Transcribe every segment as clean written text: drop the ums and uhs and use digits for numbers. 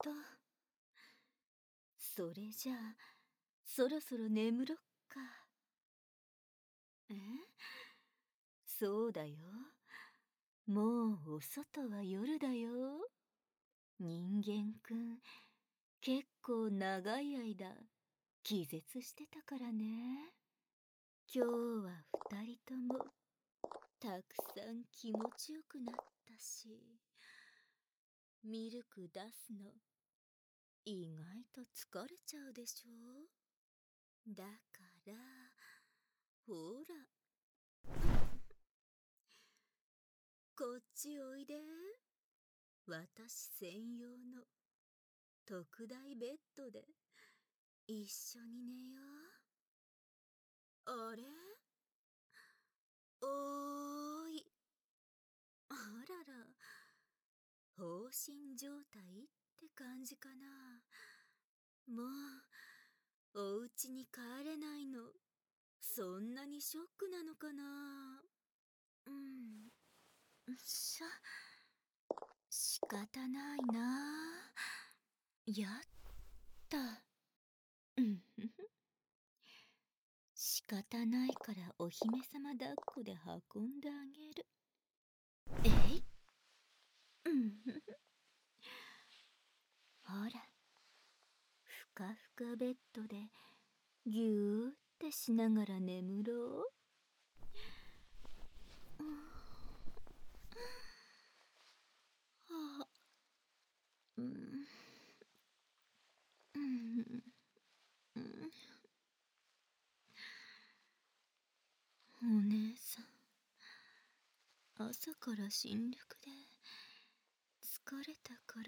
と。それじゃあ、そろそろ眠ろっか。え？そうだよ。もうお外は夜だよ。人間くん、結構長い間、気絶してたからね。今日は二人とも、たくさん気持ちよくなったし、ミルク出すの、意外と疲れちゃうでしょ。だから、ほら、こっちおいで。私専用の特大ベッドで一緒に寝よう。あれ？おーい。あらら、放心状態って感じかな。もう、お家に帰れないの。そんなにショックなのかな。仕方ないな。やった。仕方ないからお姫様抱っこで運んであげる。えい。ほら、ふかふかベッドでぎゅーってしながら眠ろう。あ、お姉さん、朝から新緑で疲れたから、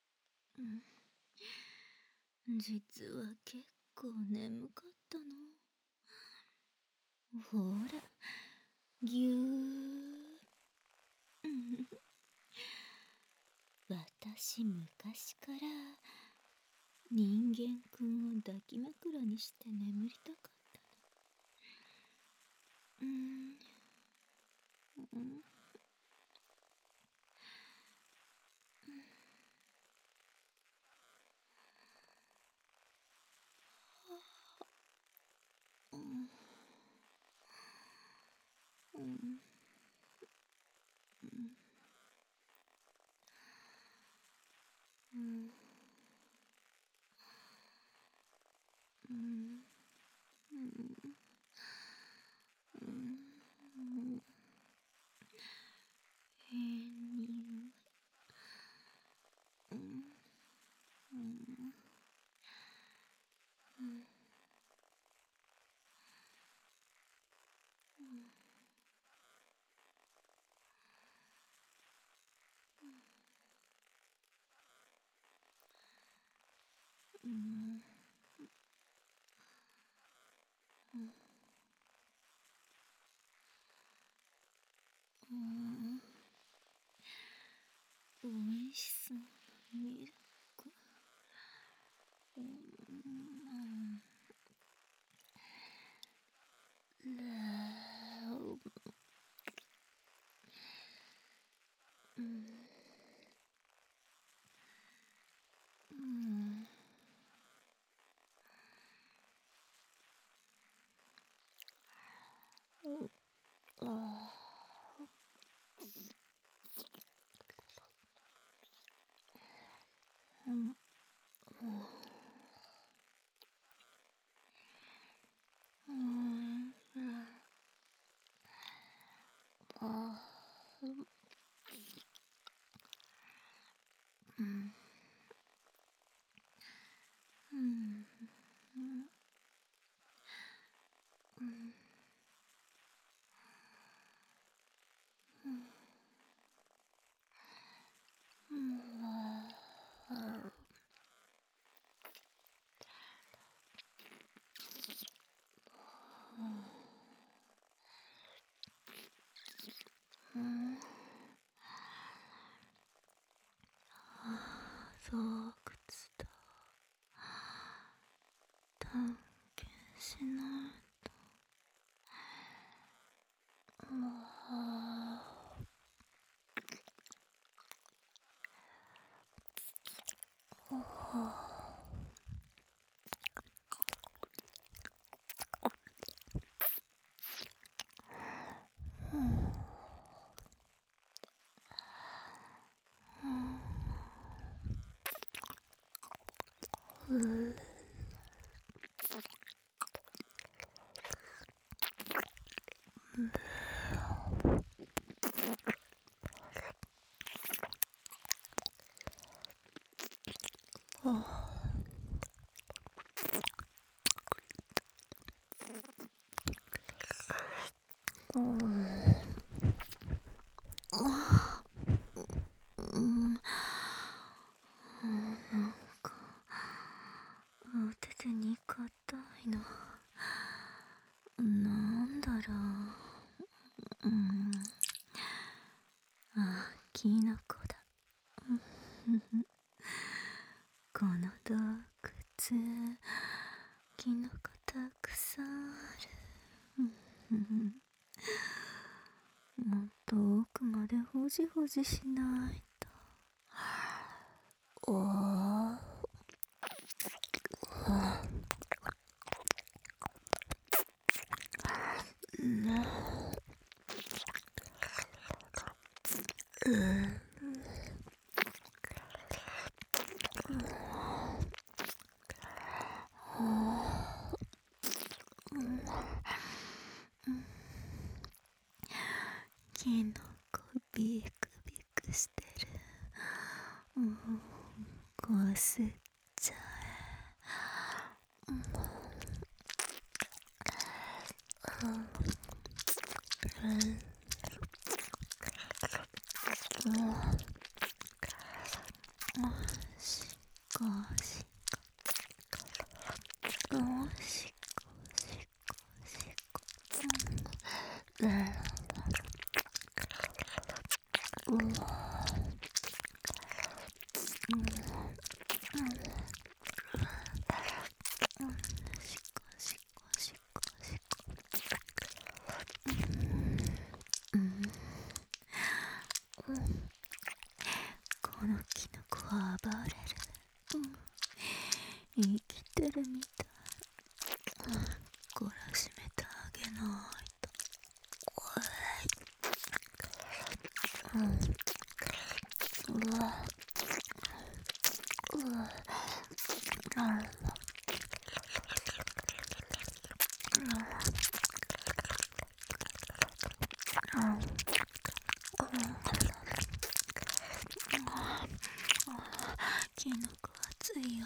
実は結構眠かったの。ほら、ぎゅー。私昔から人間くんを抱き枕にして眠りたかったの。おいしそうミルク。巣窟だ。探検しないと。 なんか手でに硬いの。なんだろう。キノコだ。この洞窟、キノコたくさんある。もっと奥までほじほじしないと。キノコビクビクしてる。こすっちゃえ。しこしこしこしここのキノコは暴れる。生きてるみたい。懲らしめてあげないと。キノコ熱いよ。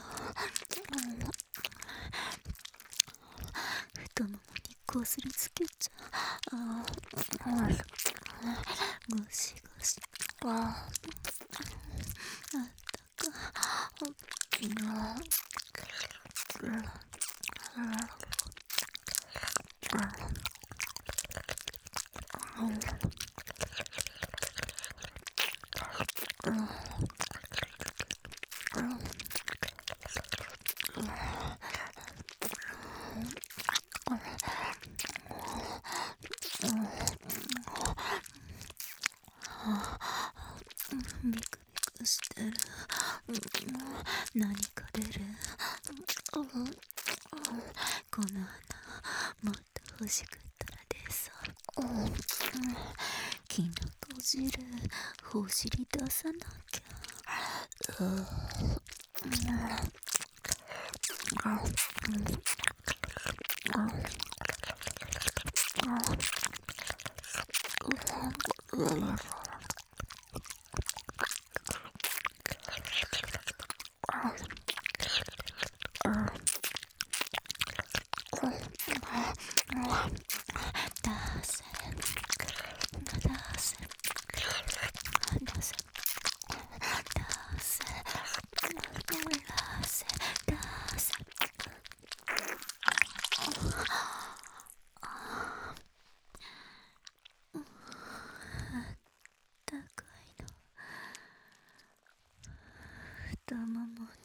太ももにこすりつけちゃう。ゴシゴシ。あったか。ビクビクしてる。何か出る。この穴もっと欲しくったら出そう。キノコ汁ほじり出さなきゃ。出せ出せ出せ高いの。太もも